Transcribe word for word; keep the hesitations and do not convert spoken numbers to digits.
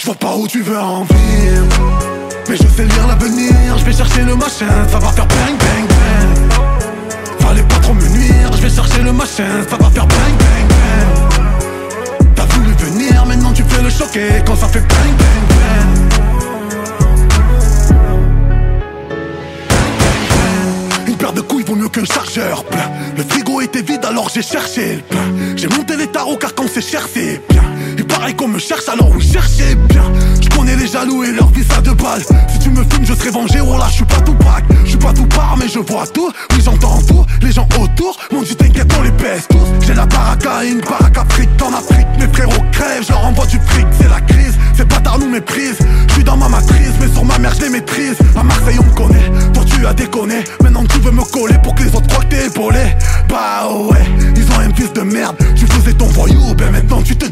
vois pas où tu veux en venir, mais je sais lire l'avenir. Je vais chercher le machin, ça va faire bang bang bang. Fallait pas trop me nuire, je vais chercher le machin, ça va faire bang bang bang. T'as voulu venir, maintenant tu fais le choquer quand ça fait bang bang bang. Une paire de couilles vaut mieux qu'un chargeur plein. Le frigo était vide alors j'ai cherché le plein. J'ai monté les tarots car quand c'est cher c'est bien. Il paraît qu'on me cherche alors oui cherchez bien. Je connais les jaloux et leur vie ça de balle. Si tu me filmes je serai vengé, oh là je suis pas tout bac. Je suis pas tout part mais je vois tout. Oui j'entends tout, les gens autour m'ont dit t'inquiète on les baisse tous. J'ai la baraka et une baraque Afrique en Afrique. Mes frérots crèvent, je leur envoie du fric. C'est la crise, ces bâtards nous méprisent. Je suis dans ma matrice mais sur ma mère je les maîtrise. À Marseille on me connaît, toi tu as déconné. Maintenant tu veux me coller pour que les autres croient que t'es épaulé. Bah ouais, ils ont un fils de merde. Tu faisais ton voyou, ben maintenant tu te